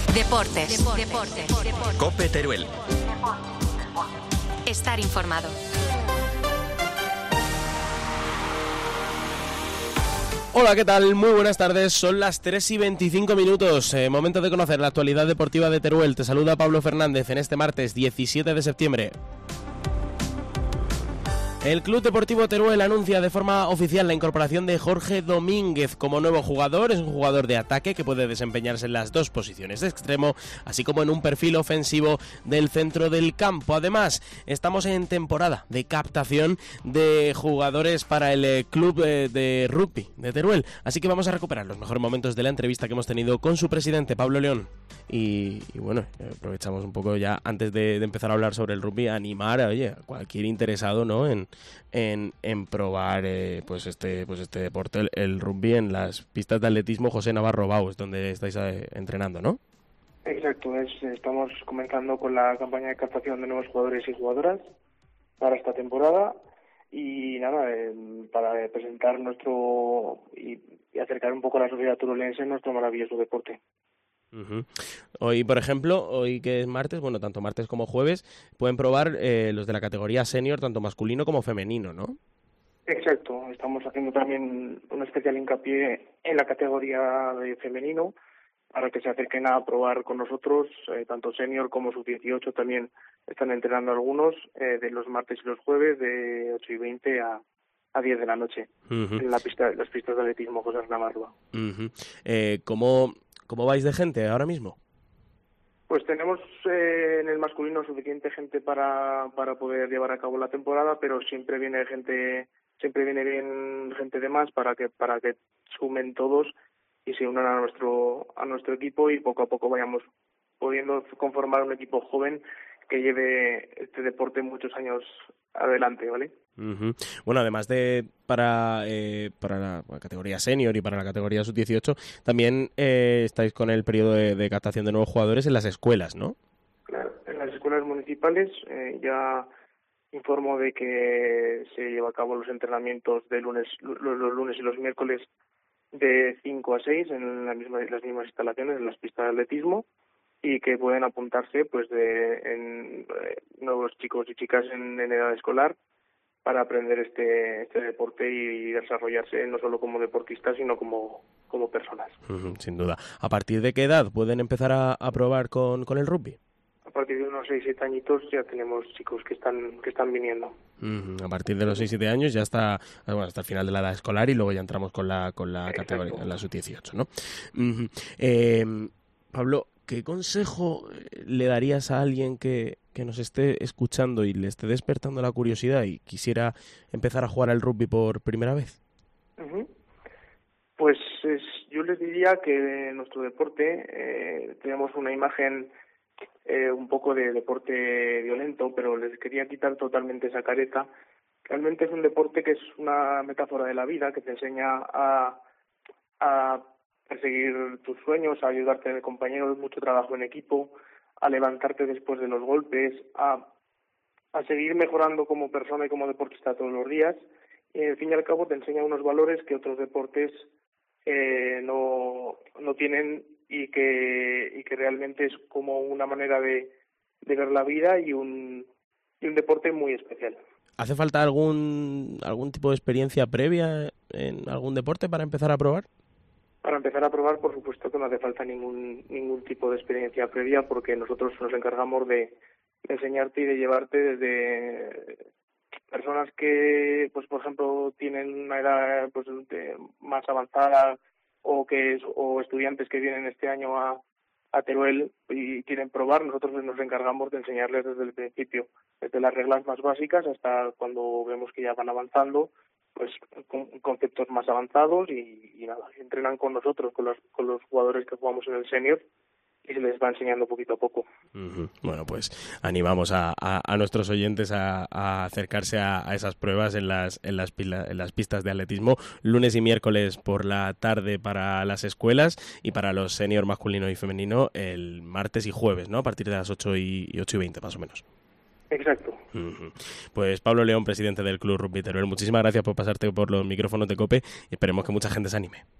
Deportes. COPE Teruel. Estar informado. Hola, ¿qué tal? Muy buenas tardes, son las 3:25. Momento de conocer la actualidad deportiva de Teruel. Te saluda Pablo Fernández en este martes 17 de septiembre. El Club Deportivo Teruel anuncia de forma oficial la incorporación de Jorge Domínguez como nuevo jugador. Es un jugador de ataque que puede desempeñarse en las dos posiciones de extremo, así como en un perfil ofensivo del centro del campo. Además, estamos en temporada de captación de jugadores para el Club de Rugby de Teruel, así que vamos a recuperar los mejores momentos de la entrevista que hemos tenido con su presidente, Pablo León. Y bueno, aprovechamos un poco ya antes de empezar a hablar sobre el rugby, animar a cualquier interesado, ¿no?, en probar pues este deporte, el rugby, en las pistas de atletismo José Navarro Bau, es donde estáis entrenando, ¿no? Exacto, estamos comenzando con la campaña de captación de nuevos jugadores y jugadoras para esta temporada y nada, para presentar y acercar un poco a la sociedad turolense nuestro maravilloso deporte. Uh-huh. Hoy, por ejemplo, hoy que es martes, bueno, tanto martes como jueves, pueden probar los de la categoría senior, tanto masculino como femenino, ¿no? Exacto, estamos haciendo también un especial hincapié en la categoría de femenino para que se acerquen a probar con nosotros, tanto senior como sub-18 también están entrenando algunos, de los martes y los jueves de 8:20 a 10 de la noche, uh-huh, en las pistas de atletismo José Navarro. Uh-huh. ¿Cómo vais de gente ahora mismo? Pues tenemos en el masculino suficiente gente para poder llevar a cabo la temporada, pero siempre viene bien gente de más para que sumen todos y se unan a nuestro equipo y poco a poco vayamos pudiendo conformar un equipo joven que lleve este deporte muchos años adelante, ¿vale? Uh-huh. Bueno, además de para la categoría senior y para la categoría sub-18, también estáis con el periodo de captación de nuevos jugadores en las escuelas, ¿no? Claro, en las escuelas municipales ya informo de que se lleva a cabo los entrenamientos de los lunes y los miércoles de 5 a 6 en las mismas instalaciones, en las pistas de atletismo, y que pueden apuntarse pues nuevos chicos y chicas en edad escolar para aprender este deporte y desarrollarse no solo como deportistas sino como personas. Uh-huh, sin duda. ¿A partir de qué edad pueden empezar a probar con el rugby? A partir de unos 6-7 añitos ya tenemos chicos que están viniendo. Uh-huh. A partir de los 6-7 años ya hasta el final de la edad escolar y luego ya entramos con la categoría, la sub-18, ¿no? Uh-huh. Pablo, ¿qué consejo le darías a alguien que nos esté escuchando y le esté despertando la curiosidad y quisiera empezar a jugar al rugby por primera vez? Uh-huh. Pues yo les diría que en nuestro deporte tenemos una imagen un poco de deporte violento, pero les quería quitar totalmente esa careta. Realmente es un deporte que es una metáfora de la vida, que te enseña a perseguir tus sueños, a ayudarte en el compañero, mucho trabajo en equipo, a levantarte después de los golpes, a seguir mejorando como persona y como deportista todos los días. Y al fin y al cabo te enseña unos valores que otros deportes no tienen y que realmente es como una manera de ver la vida y un deporte muy especial. ¿Hace falta algún tipo de experiencia previa en algún deporte para empezar a probar? Para empezar a probar, por supuesto que no hace falta ningún tipo de experiencia previa, porque nosotros nos encargamos de enseñarte y de llevarte desde personas que, pues por ejemplo, tienen una edad pues más avanzada o estudiantes que vienen este año a Teruel y quieren probar. Nosotros nos encargamos de enseñarles desde el principio, desde las reglas más básicas hasta cuando vemos que ya van avanzando, pues con conceptos más avanzados y nada, entrenan con nosotros, con los jugadores que jugamos en el senior y se les va enseñando poquito a poco. Uh-huh. Bueno, pues animamos a nuestros oyentes a acercarse a esas pruebas en las pistas de atletismo, lunes y miércoles por la tarde para las escuelas y para los senior masculino y femenino el martes y jueves, ¿no? A partir de las 8:20 más o menos. Exacto. Uh-huh. Pues Pablo León, presidente del Club Rugby Teruel, muchísimas gracias por pasarte por los micrófonos de COPE y esperemos que mucha gente se anime.